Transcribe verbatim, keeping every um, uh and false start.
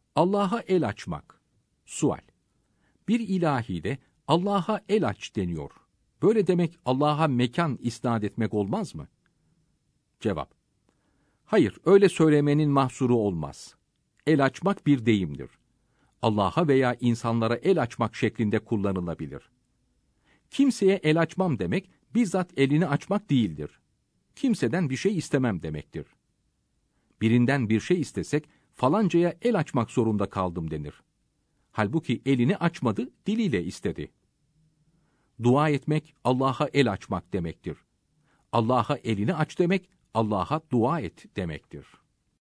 Allah'a el açmak. Sual. Bir ilahide Allah'a el aç deniyor. Böyle demek Allah'a mekan isnat etmek olmaz mı? Cevap. Hayır, öyle söylemenin mahsuru olmaz. El açmak bir deyimdir. Allah'a veya insanlara el açmak şeklinde kullanılabilir. Kimseye el açmam demek, bizzat elini açmak değildir. Kimseden bir şey istemem demektir. Birinden bir şey istesek, falancaya el açmak zorunda kaldım denir. Halbuki elini açmadı, diliyle istedi. Dua etmek, Allah'a el açmak demektir. Allah'a elini aç demek, Allah'a dua et demektir.